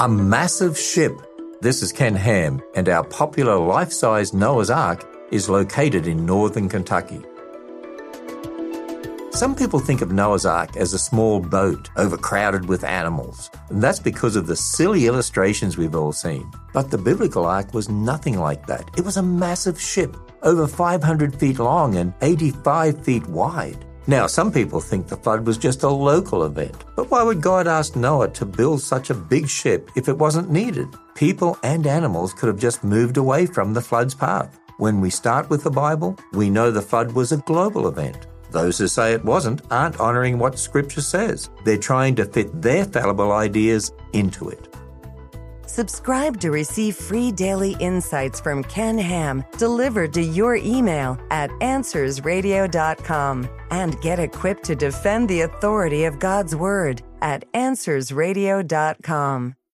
A massive ship. This is Ken Ham, and our popular life-size Noah's Ark is located in northern Kentucky. Some people think of Noah's Ark as a small boat overcrowded with animals, and that's because of the silly illustrations we've all seen. But the biblical ark was nothing like that. It was a massive ship, over 500 feet long and 85 feet wide. Now, some people think the flood was just a local event, but why would God ask Noah to build such a big ship if it wasn't needed? People and animals could have just moved away from the flood's path. When we start with the Bible, we know the flood was a global event. Those who say it wasn't aren't honoring what Scripture says. They're trying to fit their fallible ideas into it. Subscribe to receive free daily insights from Ken Ham delivered to your email at AnswersRadio.com and get equipped to defend the authority of God's Word at AnswersRadio.com.